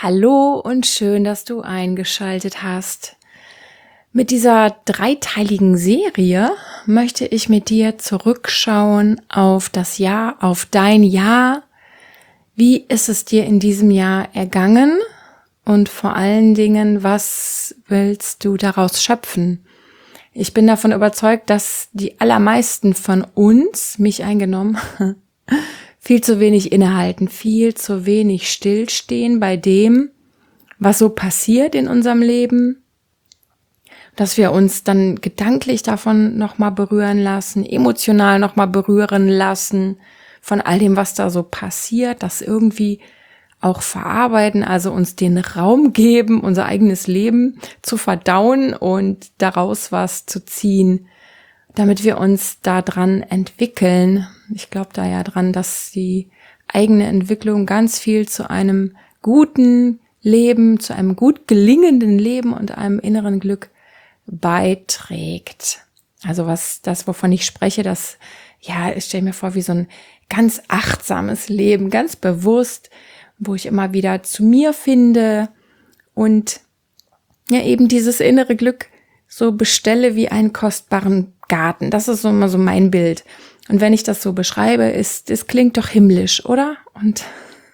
Hallo und schön, dass du eingeschaltet hast. Mit dieser dreiteiligen Serie möchte ich mit dir zurückschauen auf das Jahr, auf dein Jahr. Wie ist es dir in diesem Jahr ergangen? Und vor allen Dingen, was willst du daraus schöpfen? Ich bin davon überzeugt, dass die allermeisten von uns, mich eingenommen, viel zu wenig innehalten, viel zu wenig stillstehen bei dem, was so passiert in unserem Leben, dass wir uns dann gedanklich davon nochmal berühren lassen, emotional nochmal berühren lassen, von all dem, was da so passiert, das irgendwie auch verarbeiten, also uns den Raum geben, unser eigenes Leben zu verdauen und daraus was zu ziehen, damit wir uns daran entwickeln. Ich glaube da ja dran, dass die eigene Entwicklung ganz viel zu einem guten Leben, zu einem gut gelingenden Leben und einem inneren Glück beiträgt. Also wovon ich spreche, ich stelle mir vor, wie so ein ganz achtsames Leben, ganz bewusst, wo ich immer wieder zu mir finde und ja eben dieses innere Glück so bestelle wie einen kostbaren Garten. Das ist so immer so mein Bild. Und wenn ich das so beschreibe, es klingt doch himmlisch, oder? Und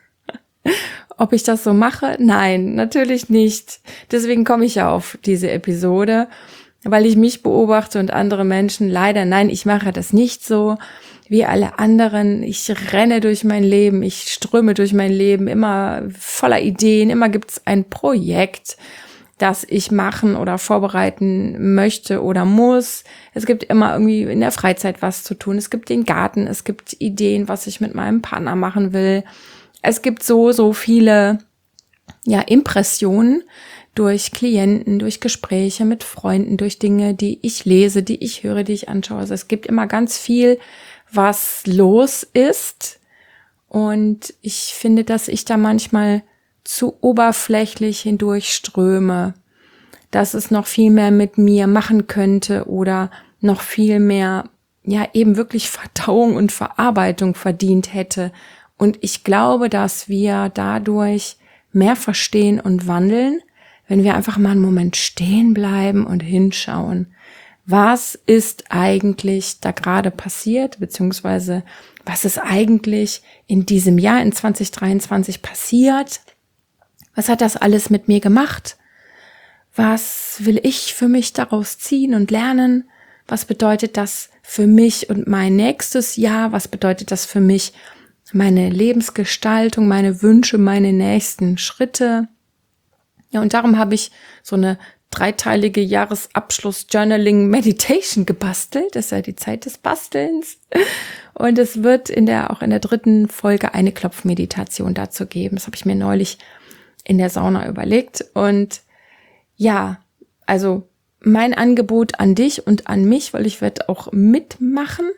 ob ich das so mache? Nein, natürlich nicht. Deswegen komme ich ja auf diese Episode, weil ich mich beobachte und andere Menschen. Leider, nein, ich mache das nicht so wie alle anderen. Ich renne durch mein Leben, ich ströme durch mein Leben, immer voller Ideen. Immer gibt's ein Projekt, das ich machen oder vorbereiten möchte oder muss. Es gibt immer irgendwie in der Freizeit was zu tun. Es gibt den Garten, es gibt Ideen, was ich mit meinem Partner machen will. Es gibt so viele Impressionen durch Klienten, durch Gespräche mit Freunden, durch Dinge, die ich lese, die ich höre, die ich anschaue. Also es gibt immer ganz viel, was los ist. Und ich finde, dass ich da manchmal zu oberflächlich hindurchströme, dass es noch viel mehr mit mir machen könnte oder noch viel mehr, eben wirklich Verdauung und Verarbeitung verdient hätte. Und ich glaube, dass wir dadurch mehr verstehen und wandeln, wenn wir einfach mal einen Moment stehen bleiben und hinschauen. Was ist eigentlich da gerade passiert, beziehungsweise was ist eigentlich in diesem Jahr, in 2023 passiert? Was hat das alles mit mir gemacht? Was will ich für mich daraus ziehen und lernen? Was bedeutet das für mich und mein nächstes Jahr? Was bedeutet das für mich, meine Lebensgestaltung, meine Wünsche, meine nächsten Schritte? Ja, und darum habe ich so eine dreiteilige Jahresabschluss-Journaling-Meditation gebastelt. Das ist ja die Zeit des Bastelns. Und es wird auch in der 3. Folge eine Klopfmeditation dazu geben. Das habe ich mir neulich in der Sauna überlegt. Und ja, also mein Angebot an dich und an mich, weil ich werde auch mitmachen,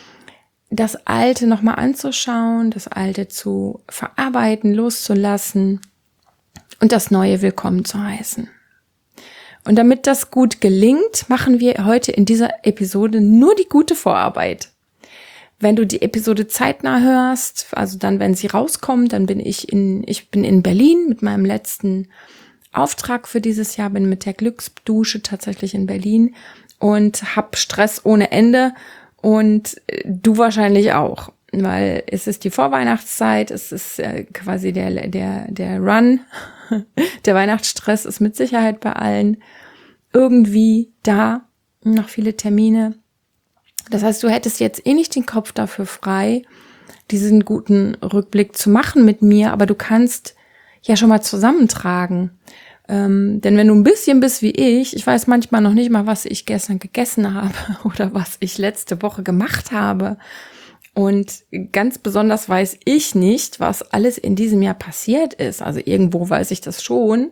das Alte nochmal anzuschauen, das Alte zu verarbeiten, loszulassen und das Neue willkommen zu heißen. Und damit das gut gelingt, machen wir heute in dieser Episode nur die gute Vorarbeit. Wenn du die Episode zeitnah hörst, also dann, wenn sie rauskommt, dann bin ich bin in Berlin mit meinem letzten Auftrag für dieses Jahr, bin mit der Glücksdusche tatsächlich in Berlin und hab Stress ohne Ende und du wahrscheinlich auch, weil es ist die Vorweihnachtszeit, es ist quasi der Run, der Weihnachtsstress ist mit Sicherheit bei allen irgendwie da, noch viele Termine. Das heißt, du hättest jetzt nicht den Kopf dafür frei, diesen guten Rückblick zu machen mit mir, aber du kannst ja schon mal zusammentragen. Denn wenn du ein bisschen bist wie ich weiß manchmal noch nicht mal, was ich gestern gegessen habe oder was ich letzte Woche gemacht habe. Und ganz besonders weiß ich nicht, was alles in diesem Jahr passiert ist. Also irgendwo weiß ich das schon,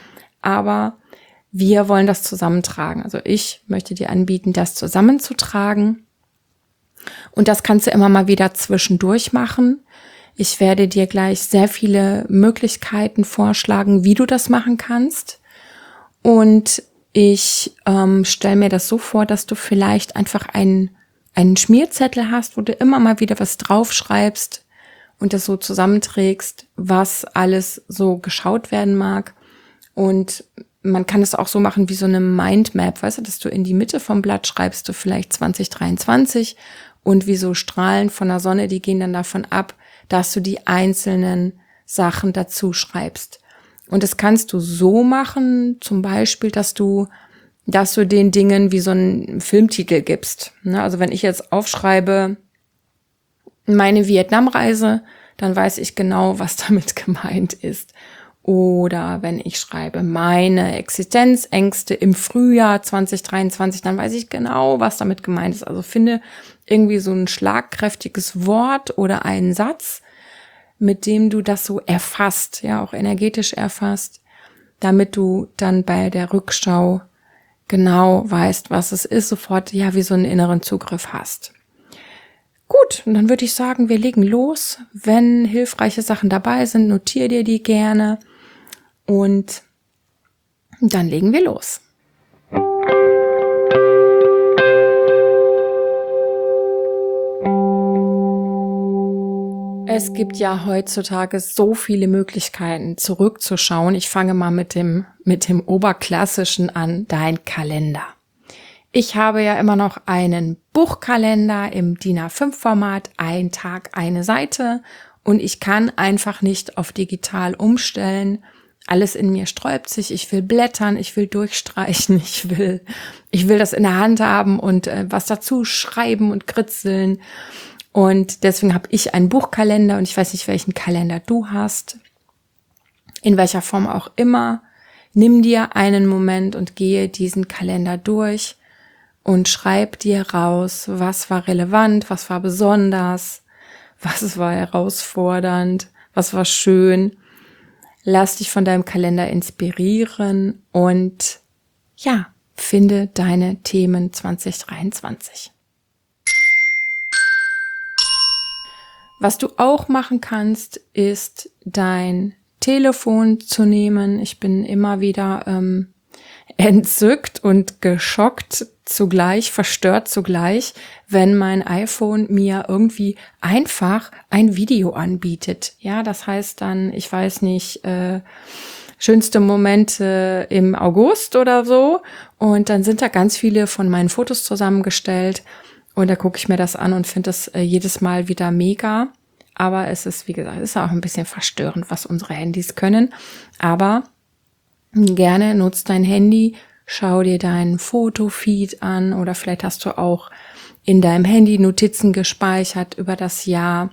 aber wir wollen das zusammentragen. Also ich möchte dir anbieten, das zusammenzutragen. Und das kannst du immer mal wieder zwischendurch machen. Ich werde dir gleich sehr viele Möglichkeiten vorschlagen, wie du das machen kannst. Und ich stelle mir das so vor, dass du vielleicht einfach einen Schmierzettel hast, wo du immer mal wieder was draufschreibst und das so zusammenträgst, was alles so geschaut werden mag. Und man kann es auch so machen wie so eine Mindmap, weißt du, dass du in die Mitte vom Blatt schreibst du vielleicht 2023 und wie so Strahlen von der Sonne, die gehen dann davon ab, dass du die einzelnen Sachen dazu schreibst. Und das kannst du so machen, zum Beispiel, dass du den Dingen wie so einen Filmtitel gibst. Also wenn ich jetzt aufschreibe, meine Vietnamreise, dann weiß ich genau, was damit gemeint ist. Oder wenn ich schreibe, meine Existenzängste im Frühjahr 2023, dann weiß ich genau, was damit gemeint ist. Also finde irgendwie so ein schlagkräftiges Wort oder einen Satz, mit dem du das so erfasst, ja, auch energetisch erfasst, damit du dann bei der Rückschau genau weißt, was es ist, sofort ja wie so einen inneren Zugriff hast. Gut, und dann würde ich sagen, wir legen los. Wenn hilfreiche Sachen dabei sind, notier dir die gerne und dann legen wir los. Es gibt ja heutzutage so viele Möglichkeiten, zurückzuschauen. Ich fange mal mit dem Oberklassischen an, dein Kalender. Ich habe ja immer noch einen Buchkalender im DIN A5-Format, ein Tag, eine Seite, und ich kann einfach nicht auf digital umstellen. Alles in mir sträubt sich, ich will blättern, ich will durchstreichen, ich will das in der Hand haben und was dazu schreiben und kritzeln. Und deswegen habe ich einen Buchkalender und ich weiß nicht, welchen Kalender du hast. In welcher Form auch immer. Nimm dir einen Moment und gehe diesen Kalender durch und schreib dir raus, was war relevant, was war besonders, was war herausfordernd, was war schön. Lass dich von deinem Kalender inspirieren und ja, finde deine Themen 2023. Was du auch machen kannst, ist dein Telefon zu nehmen. Ich bin immer wieder entzückt und geschockt zugleich, verstört zugleich, wenn mein iPhone mir irgendwie einfach ein Video anbietet. Ja, das heißt dann, ich weiß nicht, schönste Momente im August oder so. Und dann sind da ganz viele von meinen Fotos zusammengestellt. Und da gucke ich mir das an und finde das jedes Mal wieder mega. Aber es ist, wie gesagt, es ist auch ein bisschen verstörend, was unsere Handys können. Aber gerne nutzt dein Handy, schau dir deinen Fotofeed an oder vielleicht hast du auch in deinem Handy Notizen gespeichert über das Jahr.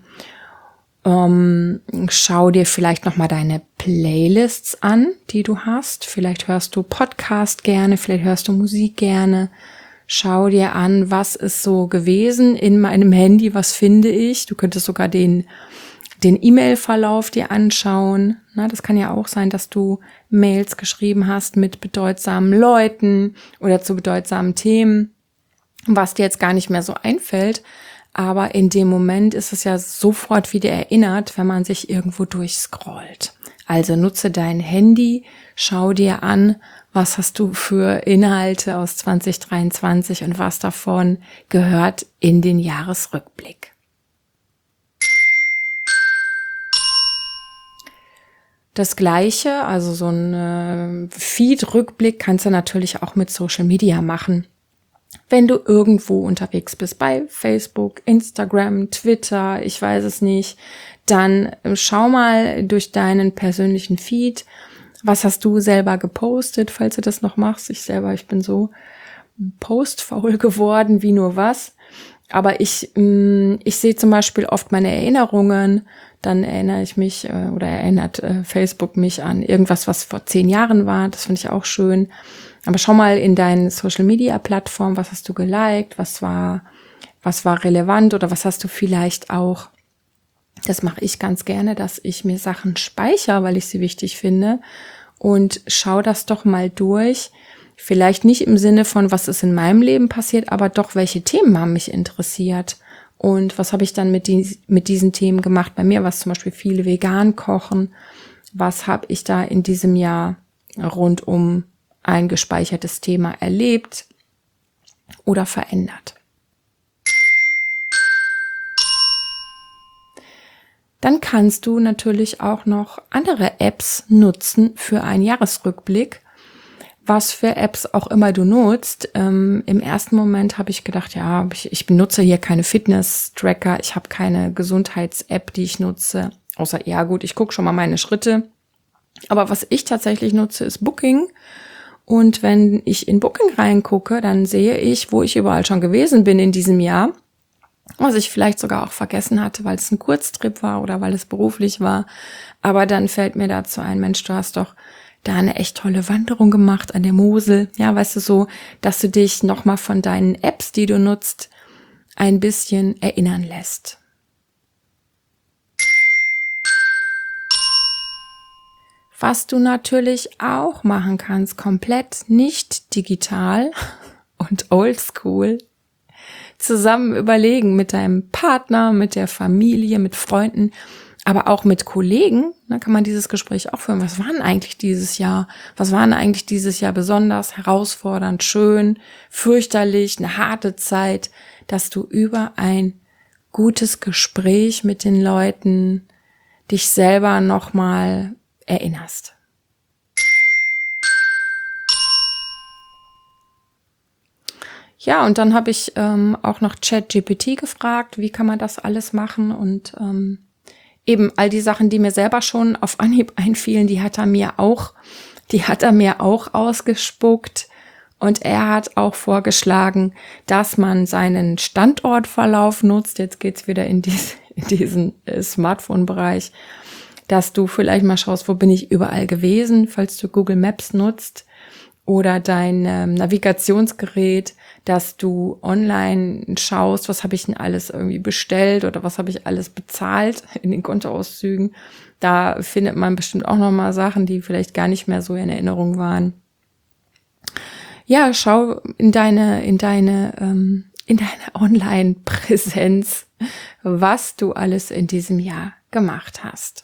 Schau dir vielleicht nochmal deine Playlists an, die du hast. Vielleicht hörst du Podcast gerne, vielleicht hörst du Musik gerne. Schau dir an, was ist so gewesen in meinem Handy, was finde ich. Du könntest sogar den E-Mail-Verlauf dir anschauen. Na, das kann ja auch sein, dass du Mails geschrieben hast mit bedeutsamen Leuten oder zu bedeutsamen Themen, was dir jetzt gar nicht mehr so einfällt. Aber in dem Moment ist es ja sofort wieder erinnert, wenn man sich irgendwo durchscrollt. Also nutze dein Handy, schau dir an, was hast du für Inhalte aus 2023 und was davon gehört in den Jahresrückblick. Das Gleiche, also so ein Feed-Rückblick kannst du natürlich auch mit Social Media machen. Wenn du irgendwo unterwegs bist, bei Facebook, Instagram, Twitter, ich weiß es nicht, dann schau mal durch deinen persönlichen Feed, was hast du selber gepostet, falls du das noch machst. Ich bin so postfaul geworden, wie nur was. Aber ich sehe zum Beispiel oft meine Erinnerungen, dann erinnere ich mich oder erinnert Facebook mich an irgendwas, was vor 10 Jahren war. Das finde ich auch schön. Aber schau mal in deinen Social-Media-Plattformen, was hast du geliked, was war relevant oder was hast du vielleicht auch. Das mache ich ganz gerne, dass ich mir Sachen speichere, weil ich sie wichtig finde, und schau das doch mal durch. Vielleicht nicht im Sinne von, was ist in meinem Leben passiert, aber doch, welche Themen haben mich interessiert und was habe ich dann mit diesen Themen gemacht. Bei mir war es zum Beispiel viel vegan kochen. Was habe ich da in diesem Jahr rund um ein gespeichertes Thema erlebt oder verändert? dann kannst du natürlich auch noch andere Apps nutzen für einen Jahresrückblick. Was für Apps auch immer du nutzt. Im ersten Moment habe ich gedacht, ja, ich benutze hier keine Fitness-Tracker, ich habe keine Gesundheits-App, die ich nutze. Außer, ja gut, ich gucke schon mal meine Schritte. Aber was ich tatsächlich nutze, ist Booking. Und wenn ich in Booking reingucke, dann sehe ich, wo ich überall schon gewesen bin in diesem Jahr. Was ich vielleicht sogar auch vergessen hatte, weil es ein Kurztrip war oder weil es beruflich war. Aber dann fällt mir dazu ein, Mensch, du hast doch da eine echt tolle Wanderung gemacht an der Mosel. Ja, weißt du, so, dass du dich nochmal von deinen Apps, die du nutzt, ein bisschen erinnern lässt. Was du natürlich auch machen kannst, komplett nicht digital und oldschool, zusammen überlegen mit deinem Partner, mit der Familie, mit Freunden, aber auch mit Kollegen, da kann man dieses Gespräch auch führen. Was war denn eigentlich dieses Jahr? Was war denn eigentlich dieses Jahr besonders herausfordernd, schön, fürchterlich, eine harte Zeit, dass du über ein gutes Gespräch mit den Leuten dich selber nochmal erinnerst. Ja, und dann habe ich auch noch ChatGPT gefragt, wie kann man das alles machen und eben all die Sachen, die mir selber schon auf Anhieb einfielen, die hat er mir auch ausgespuckt. Und er hat auch vorgeschlagen, dass man seinen Standortverlauf nutzt. Jetzt geht's wieder in diesen Smartphone-Bereich, dass du vielleicht mal schaust, wo bin ich überall gewesen, falls du Google Maps nutzt oder dein Navigationsgerät, dass du online schaust, was habe ich denn alles irgendwie bestellt oder was habe ich alles bezahlt in den Kontoauszügen. Da findet man bestimmt auch noch mal Sachen, die vielleicht gar nicht mehr so in Erinnerung waren. Ja, schau in deine Online-Präsenz, was du alles in diesem Jahr gemacht hast.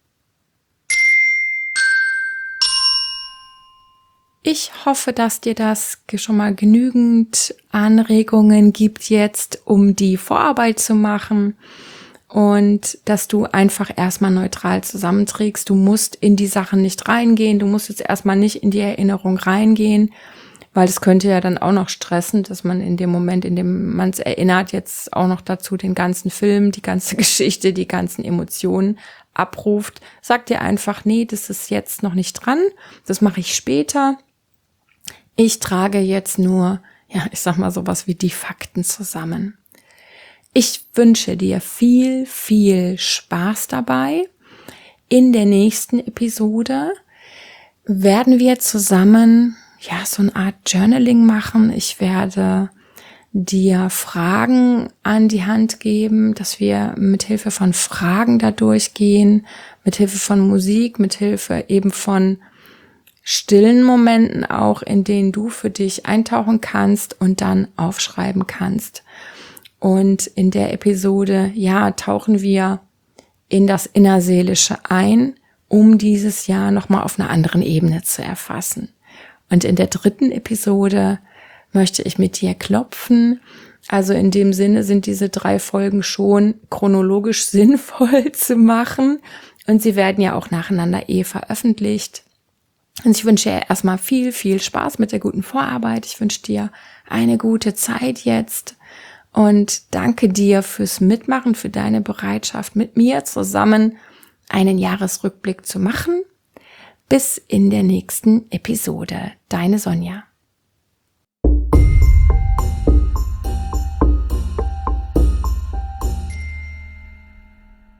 Ich hoffe, dass dir das schon mal genügend Anregungen gibt jetzt, um die Vorarbeit zu machen und dass du einfach erstmal neutral zusammenträgst. Du musst in die Sachen nicht reingehen, du musst jetzt erstmal nicht in die Erinnerung reingehen, weil es könnte ja dann auch noch stressen, dass man in dem Moment, in dem man es erinnert, jetzt auch noch dazu den ganzen Film, die ganze Geschichte, die ganzen Emotionen abruft. Sag dir einfach, nee, das ist jetzt noch nicht dran, das mache ich später. Ich trage jetzt nur, ja, ich sag mal sowas wie die Fakten zusammen. Ich wünsche dir viel, viel Spaß dabei. In der nächsten Episode werden wir zusammen, ja, so eine Art Journaling machen. Ich werde dir Fragen an die Hand geben, dass wir mithilfe von Fragen da durchgehen, mithilfe von Musik, mithilfe eben von stillen Momenten auch, in denen du für dich eintauchen kannst und dann aufschreiben kannst. Und in der Episode, ja, tauchen wir in das Innerseelische ein, um dieses Jahr nochmal auf einer anderen Ebene zu erfassen. Und in der dritten Episode möchte ich mit dir klopfen. Also in dem Sinne sind diese 3 Folgen schon chronologisch sinnvoll zu machen. Und sie werden ja auch nacheinander veröffentlicht. Und ich wünsche dir erstmal viel, viel Spaß mit der guten Vorarbeit. Ich wünsche dir eine gute Zeit jetzt und danke dir fürs Mitmachen, für deine Bereitschaft, mit mir zusammen einen Jahresrückblick zu machen. Bis in der nächsten Episode. Deine Sonja.